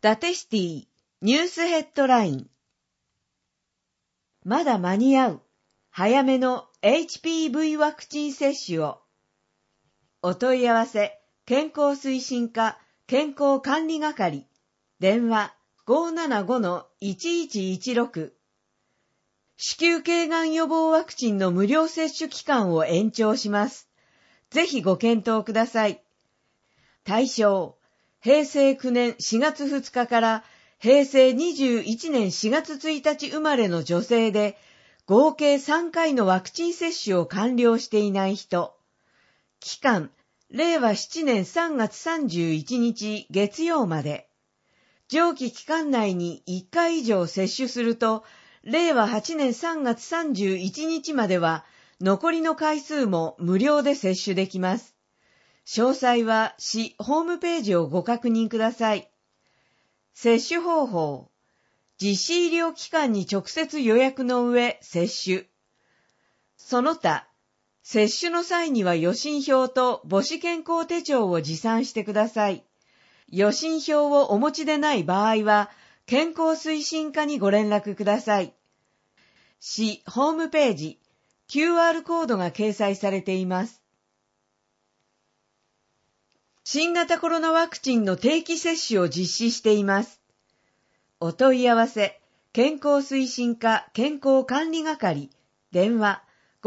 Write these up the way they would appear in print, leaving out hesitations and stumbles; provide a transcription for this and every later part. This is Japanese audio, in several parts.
ダテシティニュースヘッドライン。まだ間に合う。早めの HPV ワクチン接種を。お問い合わせ、健康推進課健康管理係。電話 575-1116。子宮頸がん予防ワクチンの無料接種期間を延長します。ぜひご検討ください。対象、平成9年4月2日から平成21年4月1日生まれの女性で、合計3回のワクチン接種を完了していない人。期間、令和7年3月31日月曜まで。上記期間内に1回以上接種すると、令和8年3月31日までは、残りの回数も無料で接種できます。詳細は市ホームページをご確認ください。接種方法。実施医療機関に直接予約の上接種。その他、接種の際には予診票と母子健康手帳を持参してください。予診票をお持ちでない場合は、健康推進課にご連絡ください。市ホームページ、QR コードが掲載されています。新型コロナワクチンの定期接種を実施しています。お問い合わせ、健康推進課健康管理係、電話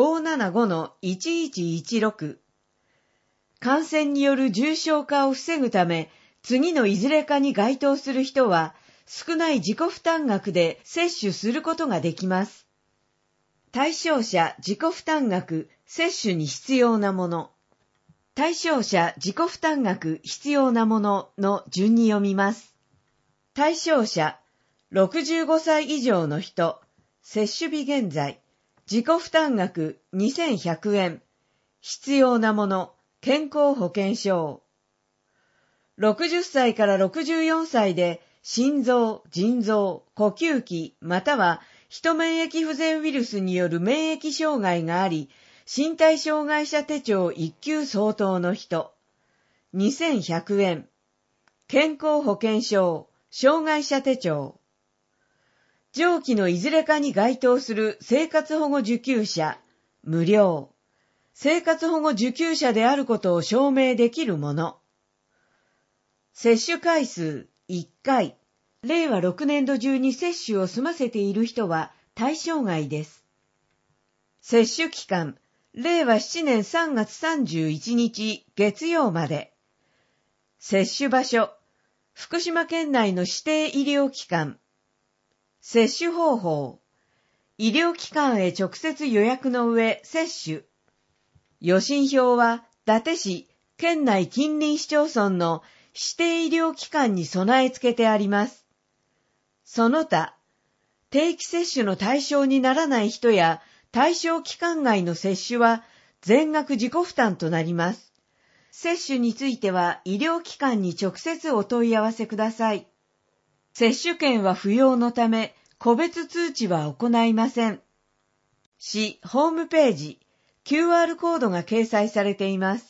575-1116。感染による重症化を防ぐため、次のいずれかに該当する人は、少ない自己負担額で接種することができます。対象者自己負担額接種に必要なもの。対象者自己負担額必要なものの順に読みます。対象者、65歳以上の人、接種日現在、自己負担額2100円、必要なもの、健康保険証。60歳から64歳で、心臓、腎臓、呼吸器、または、ヒト免疫不全ウイルスによる免疫障害があり、身体障害者手帳1級相当の人、2100円。健康保険証、障害者手帳。上記のいずれかに該当する生活保護受給者、無料。生活保護受給者であることを証明できるもの。接種回数1回。令和6年度中に接種を済ませている人は対象外です。接種期間、令和7年3月31日月曜まで。接種場所、福島県内の指定医療機関。接種方法、医療機関へ直接予約の上接種。予診票は伊達市、県内近隣市町村の指定医療機関に備え付けてあります。その他、定期接種の対象にならない人や対象期間外の接種は全額自己負担となります。接種については医療機関に直接お問い合わせください。接種券は不要のため、個別通知は行いません。市ホームページ、QR コードが掲載されています。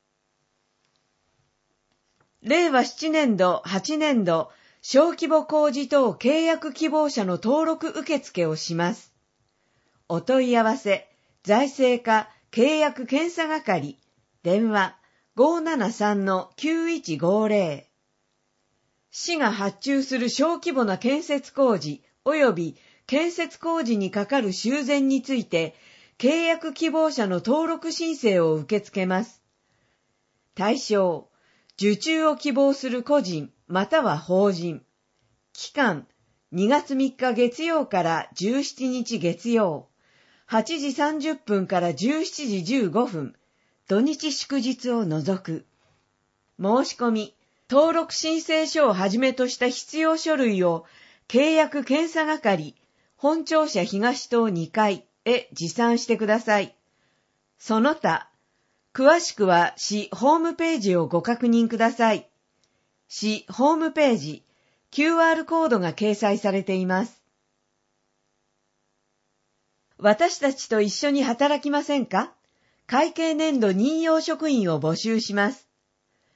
令和7年度、8年度、小規模工事等契約希望者の登録受付をします。お問い合わせ、財政課契約検査係、電話 573-9150。市が発注する小規模な建設工事及び建設工事にかかる修繕について、契約希望者の登録申請を受け付けます。対象、受注を希望する個人または法人。期間、2月3日月曜から17日月曜。8時30分から17時15分。土日祝日を除く。申し込み、登録申請書をはじめとした必要書類を契約検査係、本庁舎東棟2階へ持参してください。その他、詳しくは市ホームページをご確認ください。市ホームページ、QR コードが掲載されています。私たちと一緒に働きませんか？会計年度任用職員を募集します。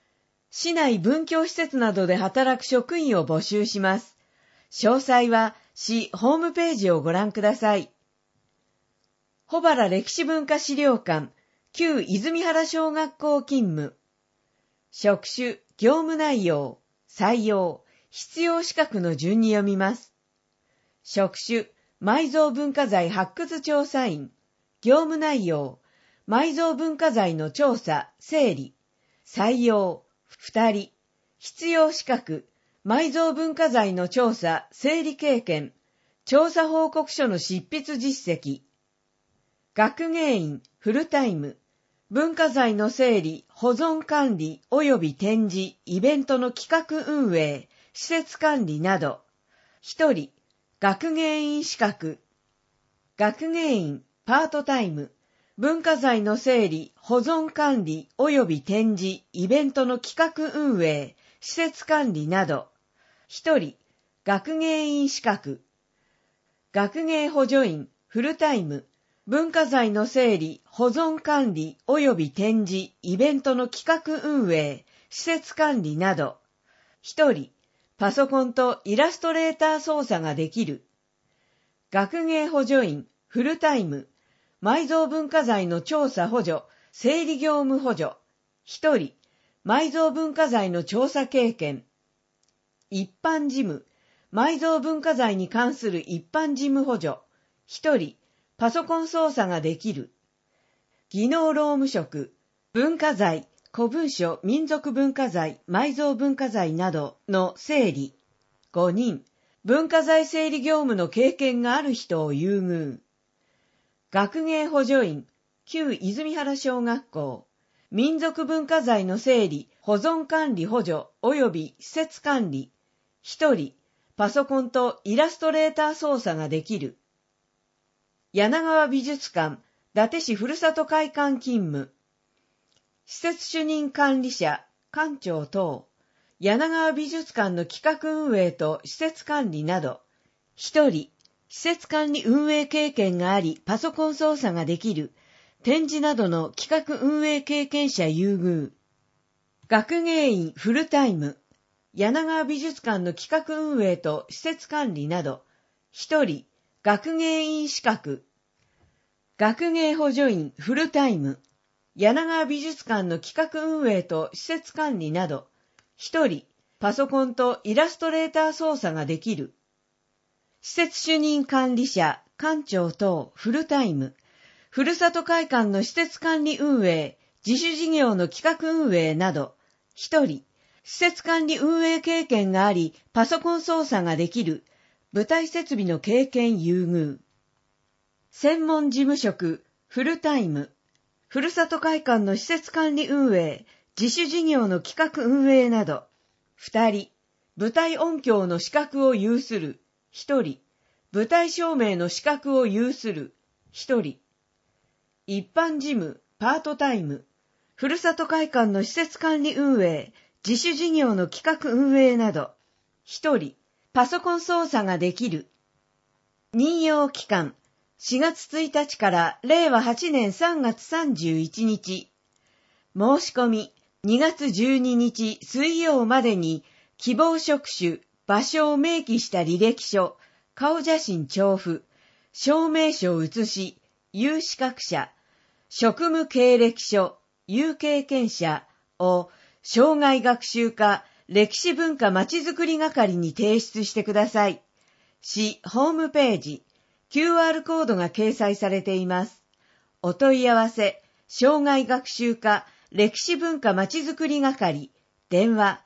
市内文教施設などで働く職員を募集します。詳細は市ホームページをご覧ください。保原歴史文化資料館、旧泉原小学校勤務。職種、業務内容、採用、必要資格の順に読みます。職種、埋蔵文化財発掘調査員。業務内容、埋蔵文化財の調査、整理。採用、2人。必要資格、埋蔵文化財の調査、整理経験。調査報告書の執筆実績。学芸員、フルタイム。文化財の整理、保存管理及び展示、イベントの企画運営、施設管理など。1人、学芸員資格。学芸員、パートタイム。文化財の整理、保存管理及び展示、イベントの企画運営、施設管理など。1人、学芸員資格。学芸補助員、フルタイム。文化財の整理、保存管理及び展示、イベントの企画運営、施設管理など。1人、パソコンとイラストレーター操作ができる。学芸補助員、フルタイム。埋蔵文化財の調査補助、整理業務補助。1人、埋蔵文化財の調査経験。一般事務、埋蔵文化財に関する一般事務補助。1人、パソコン操作ができる。技能労務職、文化財、古文書、民族文化財、埋蔵文化財などの整理。5人、文化財整理業務の経験がある人を優遇。学芸補助員、旧泉原小学校、民族文化財の整理、保存管理補助及び施設管理。1人、パソコンとイラストレーター操作ができる。柳川美術館、伊達市ふるさと会館勤務。施設主任管理者、館長等、柳川美術館の企画運営と施設管理など。1人、施設管理運営経験があり、パソコン操作ができる。展示などの企画運営経験者優遇。学芸員フルタイム。柳川美術館の企画運営と施設管理など。1人、学芸員資格。学芸補助員フルタイム。柳川美術館の企画運営と施設管理など。1人、パソコンとイラストレーター操作ができる。施設主任管理者、館長等フルタイム。ふるさと会館の施設管理運営、自主事業の企画運営など。1人、施設管理運営経験があり、パソコン操作ができる。舞台設備の経験優遇。専門事務職、フルタイム。ふるさと会館の施設管理運営、自主事業の企画運営など。2人、舞台音響の資格を有する。1人、舞台照明の資格を有する。1人。一般事務、パートタイム。ふるさと会館の施設管理運営、自主事業の企画運営など。1人、パソコン操作ができる。任用期間、4月1日から令和8年3月31日。申し込み、2月12日水曜までに、希望職種、場所を明記した履歴書、顔写真調布、証明書写し、有資格者、職務経歴書、有経験者を生涯学習課歴史文化まちづくり係に提出してください。市ホームページ、QR コードが掲載されています。お問い合わせ、生涯学習課歴史文化まちづくり係、電話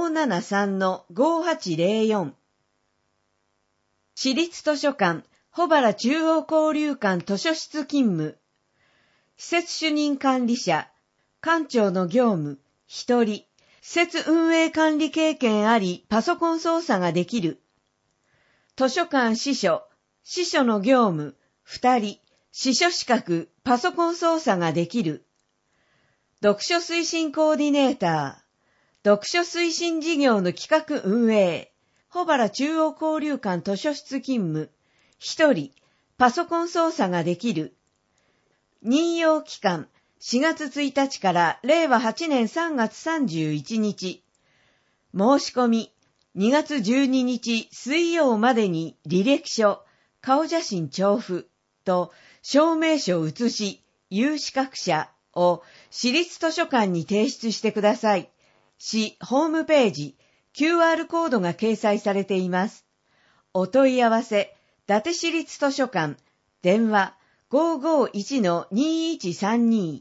573-5804。市立図書館、保原中央交流館図書室勤務。施設主任管理者、館長の業務、1人。施設運営管理経験あり、パソコン操作ができる。図書館司書、司書の業務、2人。司書資格、パソコン操作ができる。読書推進コーディネーター、読書推進事業の企画運営。保原中央交流館図書室勤務。1人、パソコン操作ができる。任用期間、 4月1日から令和8年3月31日。申し込み、2月12日水曜までに履歴書、顔写真調布と証明書写し、有資格者を市立図書館に提出してください。市ホームページ、QR コードが掲載されています。お問い合わせ、伊達市立図書館、電話 551-2132。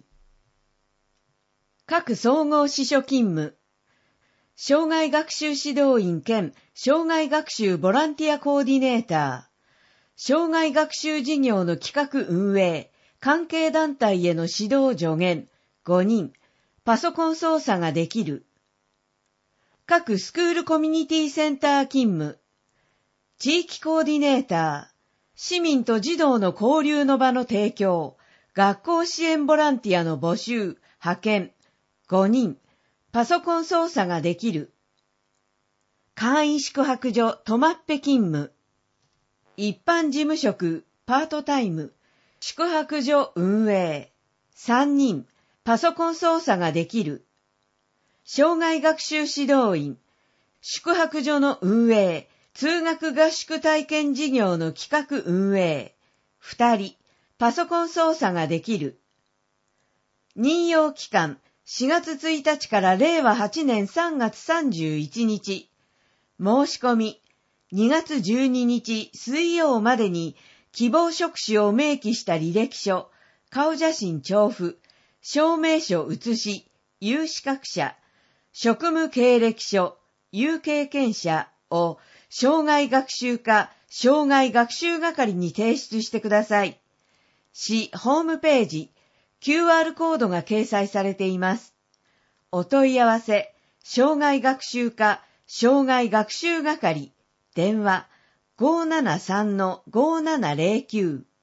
各総合支所勤務。障害学習指導員兼障害学習ボランティアコーディネーター。障害学習事業の企画運営、関係団体への指導助言、5人。パソコン操作ができる。各スクールコミュニティセンター勤務。地域コーディネーター。市民と児童の交流の場の提供。学校支援ボランティアの募集、派遣。5人。パソコン操作ができる。簡易宿泊所とまっぺ勤務。一般事務職パートタイム。宿泊所運営。3人。パソコン操作ができる。障害学習指導員。宿泊所の運営。通学合宿体験事業の企画運営。2人。パソコン操作ができる。任用期間。4月1日から令和8年3月31日。申し込み。2月12日水曜までに希望職種を明記した履歴書、顔写真調布、証明書写し、有資格者、職務経歴書、有経験者を障害学習課、障害学習係に提出してください。市ホームページ、QR コードが掲載されています。お問い合わせ、障害学習課、障害学習係、電話 573-5709